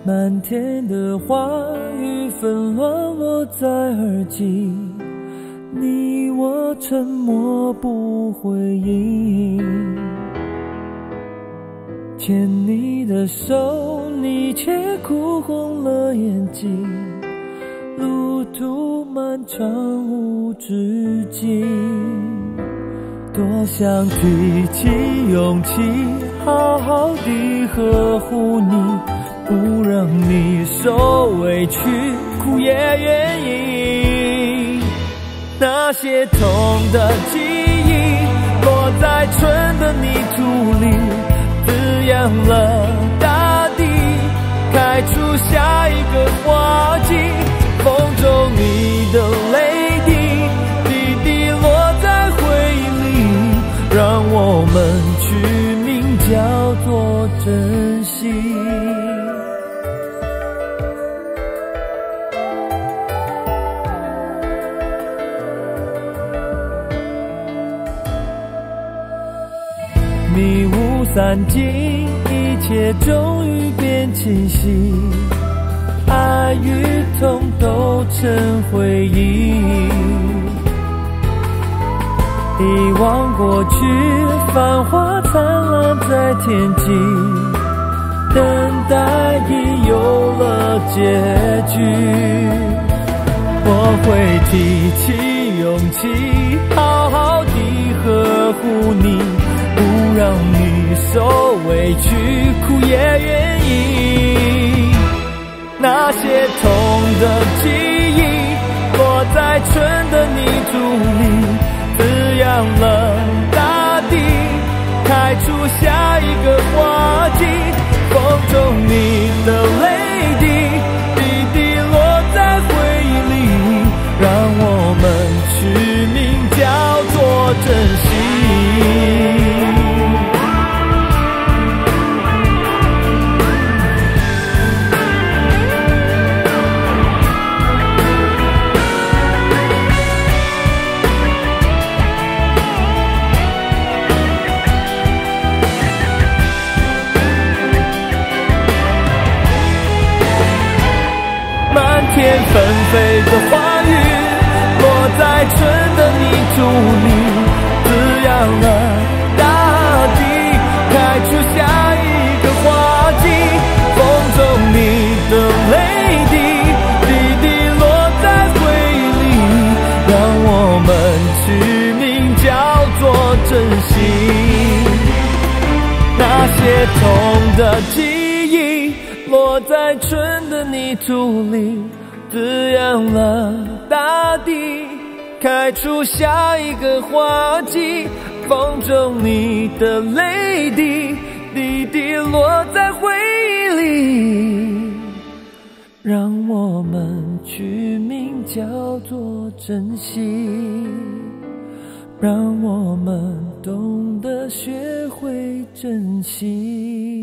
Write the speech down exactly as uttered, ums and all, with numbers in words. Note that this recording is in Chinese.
漫天的花雨纷乱落在耳际，你我沉默不回应。牵你的手，你却哭红了眼睛，路途漫长无止境。多想提起勇气，好好地呵护你，不让你受委屈，哭也愿意。那些痛的记忆，落在春的泥土里，滋养了大地，开出下一个花季。风中你的泪滴，滴滴落在回忆里，让我们取名叫做珍惜。迷雾散尽，一切终于变清晰，爱与痛都成回忆。遗忘过去，繁华灿烂在天际，等待已有了结局。我会提起勇气，好好地呵护你，不让你受委屈，哭也愿意。那些痛的记忆，落在春的泥土里，滋养了大地，开出下一个花季。风中你的泪滴，滴滴落在回忆里，让我们取名叫做珍惜。天纷飞的花雨，落在春的泥土里，滋养了大地，开出下一个花季。风中你的泪滴，滴滴落在回忆里，让我们取名叫做珍惜。那些痛的记忆，落在春的泥土里，滋养了大地，开出下一个花季。风中你的泪滴，滴滴落在回忆里，让我们取名叫做珍惜，让我们懂得学会珍惜。